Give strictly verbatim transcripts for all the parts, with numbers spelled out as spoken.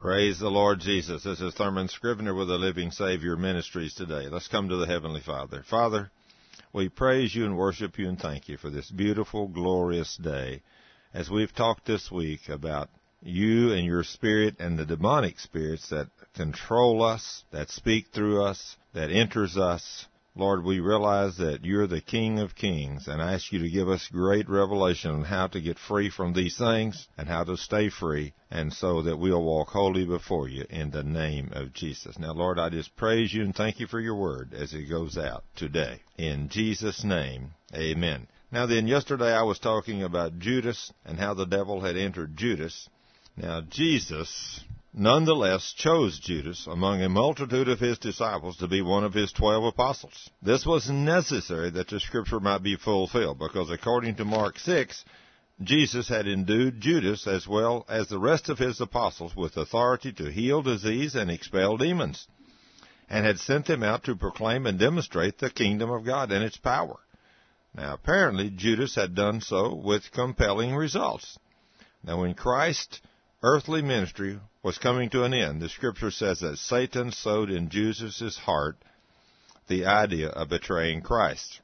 Praise the Lord Jesus. This is Thurman Scrivener with the Living Savior Ministries today. Let's come to the Heavenly Father. Father, we praise you and worship you and thank you for this beautiful, glorious day. As we've talked this week about you and your spirit and the demonic spirits that control us, that speak through us, that enters us, Lord, we realize that you're the King of Kings, and I ask you to give us great revelation on how to get free from these things and how to stay free, and so that we'll walk holy before you in the name of Jesus. Now, Lord, I just praise you and thank you for your word as it goes out today. In Jesus' name, amen. Now then, yesterday I was talking about Judas and how the devil had entered Judas. Now, Jesus nonetheless chose Judas among a multitude of his disciples to be one of his twelve apostles. This was necessary that the scripture might be fulfilled, because according to Mark six, Jesus had endued Judas as well as the rest of his apostles with authority to heal disease and expel demons, and had sent them out to proclaim and demonstrate the kingdom of God and its power. Now, apparently, Judas had done so with compelling results. Now, when Christ's earthly ministry was coming to an end, the scripture says that Satan sowed in Judas' heart the idea of betraying Christ.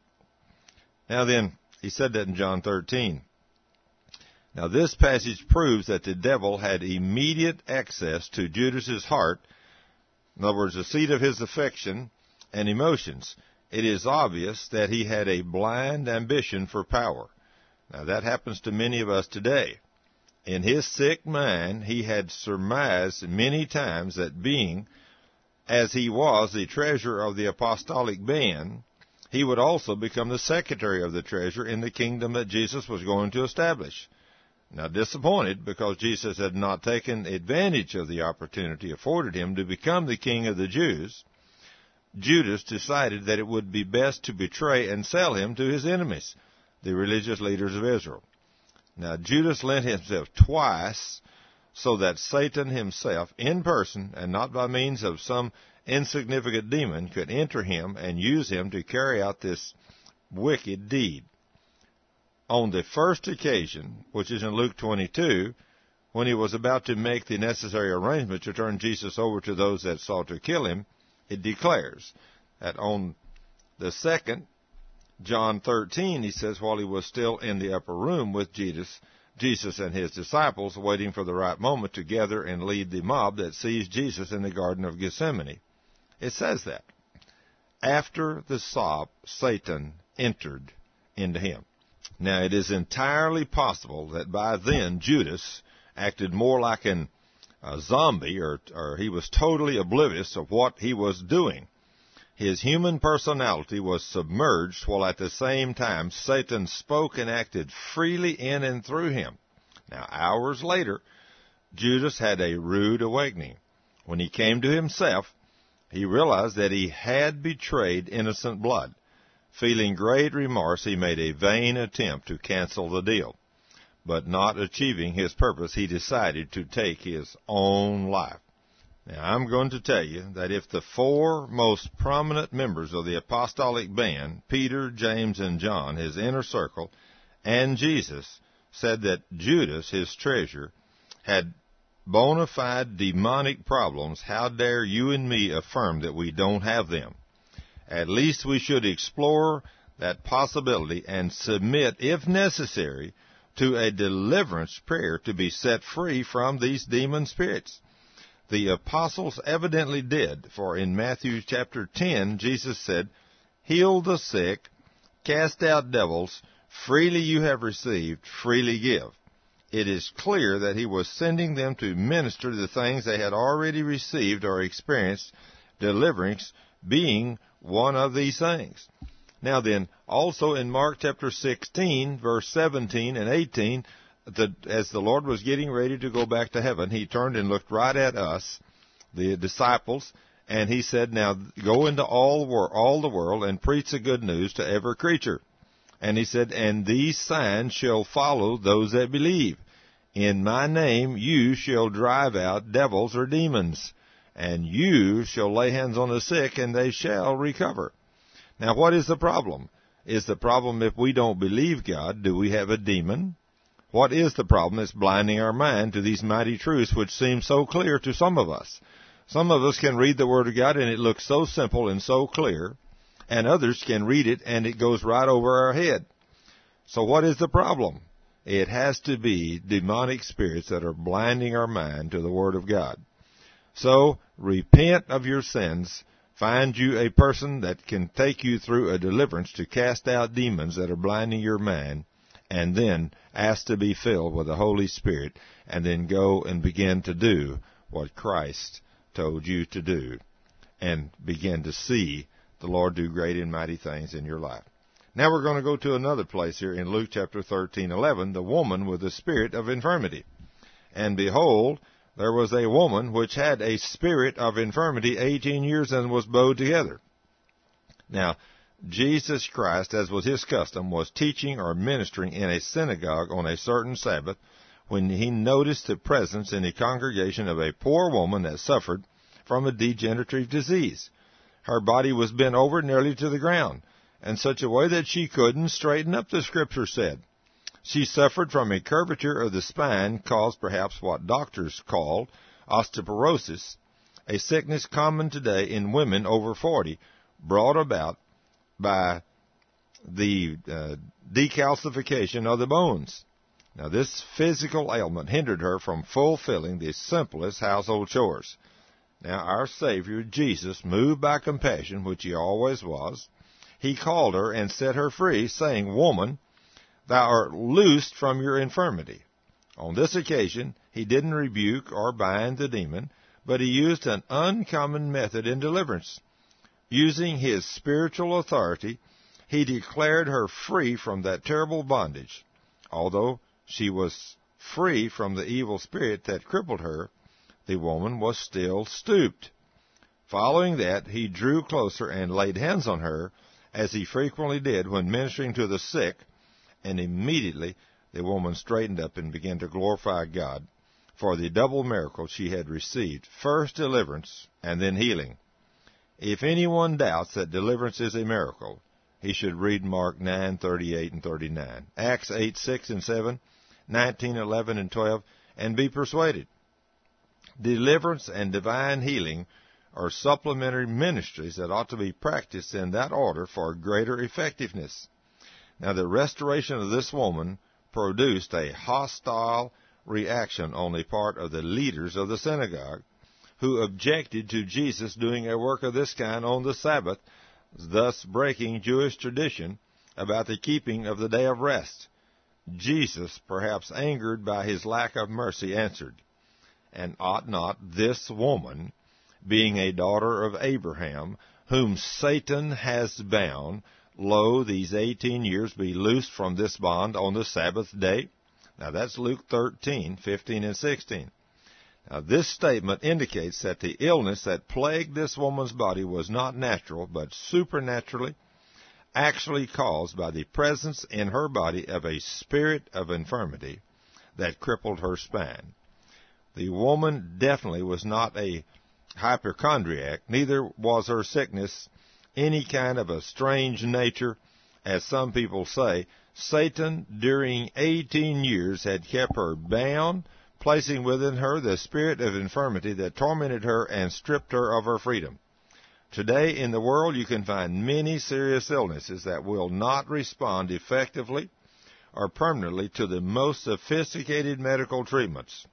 Now then, he said that in John thirteen. Now, this passage proves that the devil had immediate access to Judas' heart, in other words, the seat of his affection and emotions. It is obvious that he had a blind ambition for power. Now, that happens to many of us today. In his sick mind, he had surmised many times that being, as he was, the treasurer of the apostolic band, he would also become the secretary of the treasure in the kingdom that Jesus was going to establish. Now, disappointed because Jesus had not taken advantage of the opportunity afforded him to become the king of the Jews, Judas decided that it would be best to betray and sell him to his enemies, the religious leaders of Israel. Now, Judas lent himself twice so that Satan himself, in person and not by means of some insignificant demon, could enter him and use him to carry out this wicked deed. On the first occasion, which is in Luke twenty-two, when he was about to make the necessary arrangement to turn Jesus over to those that sought to kill him, it declares that on the second, John thirteen, he says, while he was still in the upper room with Jesus, Jesus and his disciples, waiting for the right moment to gather and lead the mob that seized Jesus in the Garden of Gethsemane. It says that. After the sop, Satan entered into him. Now, it is entirely possible that by then Judas acted more like an, a zombie, or, or he was totally oblivious of what he was doing. His human personality was submerged, while at the same time Satan spoke and acted freely in and through him. Now, hours later, Judas had a rude awakening. When he came to himself, he realized that he had betrayed innocent blood. Feeling great remorse, he made a vain attempt to cancel the deal. But not achieving his purpose, he decided to take his own life. Now, I'm going to tell you that if the four most prominent members of the apostolic band, Peter, James, and John, his inner circle, and Jesus, said that Judas, his treasurer, had bona fide demonic problems, how dare you and me affirm that we don't have them? At least we should explore that possibility and submit, if necessary, to a deliverance prayer to be set free from these demon spirits. The apostles evidently did, for in Matthew chapter ten, Jesus said, "Heal the sick, cast out devils, freely you have received, freely give." It is clear that he was sending them to minister the things they had already received or experienced, deliverance being one of these things. Now then, also in Mark chapter sixteen, verse seventeen and eighteen, The, as the Lord was getting ready to go back to heaven, he turned and looked right at us, the disciples, and he said, "Now go into all, wor- all the world and preach the good news to every creature." And he said, "And these signs shall follow those that believe. In my name you shall drive out devils or demons, and you shall lay hands on the sick, and they shall recover." Now, what is the problem? Is the problem if we don't believe God, do we have a demon? What is the problem that's blinding our mind to these mighty truths which seem so clear to some of us? Some of us can read the Word of God and it looks so simple and so clear, and others can read it and it goes right over our head. So what is the problem? It has to be demonic spirits that are blinding our mind to the Word of God. So, repent of your sins. Find you a person that can take you through a deliverance to cast out demons that are blinding your mind, and then ask to be filled with the Holy Spirit, and then go and begin to do what Christ told you to do, and begin to see the Lord do great and mighty things in your life. Now we're going to go to another place here in Luke chapter thirteen, eleven, the woman with the spirit of infirmity. And behold, there was a woman which had a spirit of infirmity eighteen years and was bowed together. Now, Jesus Christ, as was his custom, was teaching or ministering in a synagogue on a certain Sabbath when he noticed the presence in the congregation of a poor woman that suffered from a degenerative disease. Her body was bent over nearly to the ground, in such a way that she couldn't straighten up, the Scripture said. She suffered from a curvature of the spine caused perhaps what doctors call osteoporosis, a sickness common today in women over forty, brought about by the uh, decalcification of the bones. Now, this physical ailment hindered her from fulfilling the simplest household chores. Now, our Savior, Jesus, moved by compassion, which he always was, he called her and set her free, saying, "Woman, thou art loosed from your infirmity." On this occasion, he didn't rebuke or bind the demon, but he used an uncommon method in deliverance. Using his spiritual authority, he declared her free from that terrible bondage. Although she was free from the evil spirit that crippled her, the woman was still stooped. Following that, he drew closer and laid hands on her, as he frequently did when ministering to the sick, and immediately the woman straightened up and began to glorify God for the double miracle she had received, first deliverance and then healing. If anyone doubts that deliverance is a miracle, he should read Mark nine, thirty-eight and thirty-nine, Acts eight, six and seven, nineteen, eleven and twelve, and be persuaded. Deliverance and divine healing are supplementary ministries that ought to be practiced in that order for greater effectiveness. Now, the restoration of this woman produced a hostile reaction on the part of the leaders of the synagogue, who objected to Jesus doing a work of this kind on the Sabbath, thus breaking Jewish tradition about the keeping of the day of rest. Jesus, perhaps angered by his lack of mercy, answered, "And ought not this woman, being a daughter of Abraham, whom Satan has bound, lo, these eighteen years be loosed from this bond on the Sabbath day?" Now that's Luke thirteen, fifteen and sixteen. Now this statement indicates that the illness that plagued this woman's body was not natural, but supernaturally actually caused by the presence in her body of a spirit of infirmity that crippled her spine. The woman definitely was not a hypochondriac, neither was her sickness any kind of a strange nature, as some people say. Satan, during eighteen years, had kept her bound, placing within her the spirit of infirmity that tormented her and stripped her of her freedom. Today in the world you can find many serious illnesses that will not respond effectively or permanently to the most sophisticated medical treatments.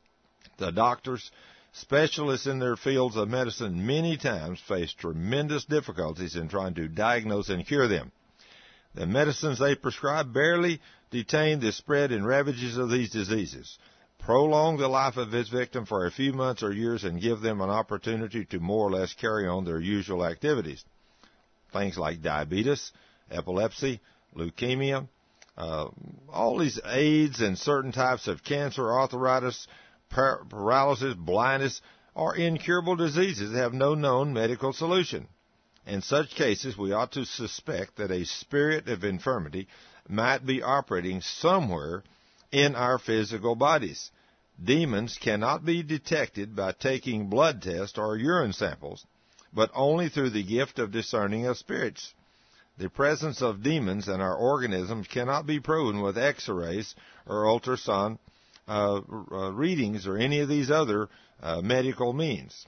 The doctors, specialists in their fields of medicine, many times face tremendous difficulties in trying to diagnose and cure them. The medicines they prescribe barely detain the spread and ravages of these diseases, prolong the life of its victim for a few months or years, and give them an opportunity to more or less carry on their usual activities. Things like diabetes, epilepsy, leukemia, uh, all these AIDS and certain types of cancer, arthritis, par- paralysis, blindness, are incurable diseases that have no known medical solution. In such cases, we ought to suspect that a spirit of infirmity might be operating somewhere in our physical bodies. Demons cannot be detected by taking blood tests or urine samples, but only through the gift of discerning of spirits. The presence of demons in our organisms cannot be proven with x-rays or ultrasound uh, uh, readings or any of these other uh, medical means.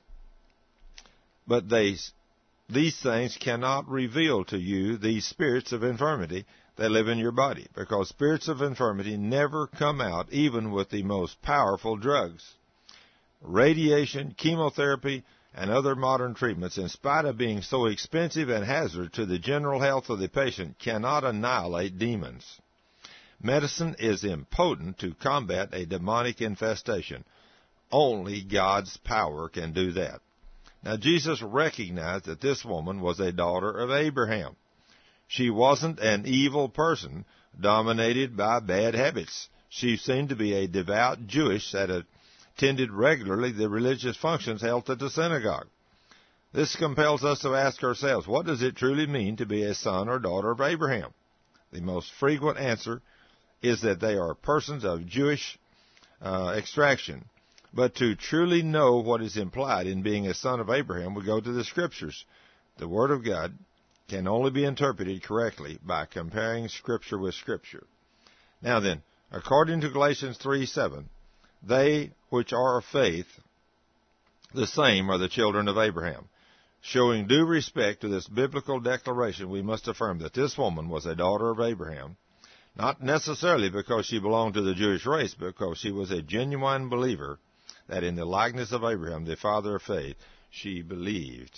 But they, these things cannot reveal to you these spirits of infirmity that live in your body, because spirits of infirmity never come out even with the most powerful drugs. Radiation, chemotherapy, and other modern treatments, in spite of being so expensive and hazardous to the general health of the patient, cannot annihilate demons. Medicine is impotent to combat a demonic infestation. Only God's power can do that. Now, Jesus recognized that this woman was a daughter of Abraham. She wasn't an evil person dominated by bad habits. She seemed to be a devout Jewish that attended regularly the religious functions held at the synagogue. This compels us to ask ourselves, what does it truly mean to be a son or daughter of Abraham? The most frequent answer is that they are persons of Jewish uh, extraction. But to truly know what is implied in being a son of Abraham, we go to the Scriptures. The Word of God can only be interpreted correctly by comparing Scripture with Scripture. Now then, according to Galatians three seven, they which are of faith, the same are the children of Abraham. Showing due respect to this biblical declaration, we must affirm that this woman was a daughter of Abraham, not necessarily because she belonged to the Jewish race, but because she was a genuine believer that in the likeness of Abraham, the father of faith, she believed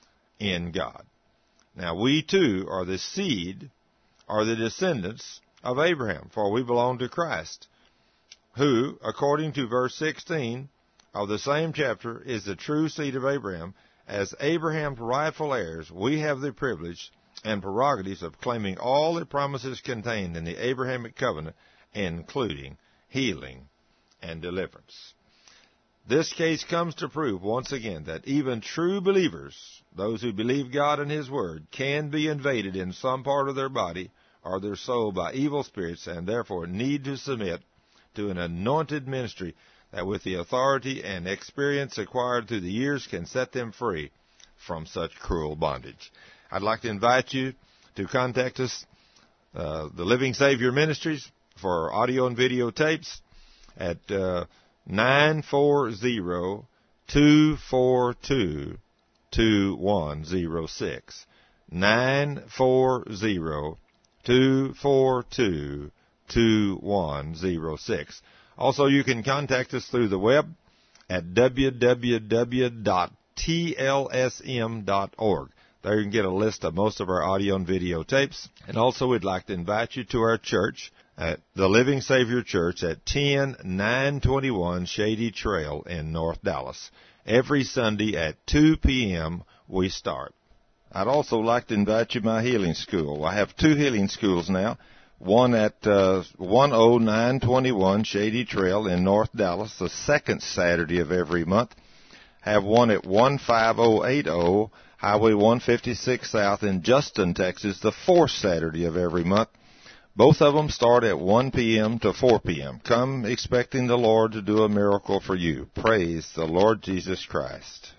in God. Now, we too are the seed, are the descendants of Abraham, for we belong to Christ, who, according to verse sixteen of the same chapter, is the true seed of Abraham. As Abraham's rightful heirs, we have the privilege and prerogatives of claiming all the promises contained in the Abrahamic covenant, including healing and deliverance. This case comes to prove once again that even true believers, those who believe God and His Word, can be invaded in some part of their body or their soul by evil spirits, and therefore need to submit to an anointed ministry that with the authority and experience acquired through the years can set them free from such cruel bondage. I'd like to invite you to contact us, uh, the Living Savior Ministries, for audio and video tapes at uh, nine four zero, two four two, two one zero six. nine four zero, two four two, two one zero six. Also, you can contact us through the web at w w w dot t l s m dot org. There you can get a list of most of our audio and video tapes. And also, we'd like to invite you to our church at the Living Savior Church at ten nine twenty-one Shady Trail in North Dallas. Every Sunday at two p.m. we start. I'd also like to invite you to my healing school. I have two healing schools now. One at uh, one oh nine twenty-one Shady Trail in North Dallas, the second Saturday of every month. Have one at one five oh eight oh Highway one fifty-six South in Justin, Texas, the fourth Saturday of every month. Both of them start at one p.m. to four p.m. Come expecting the Lord to do a miracle for you. Praise the Lord Jesus Christ.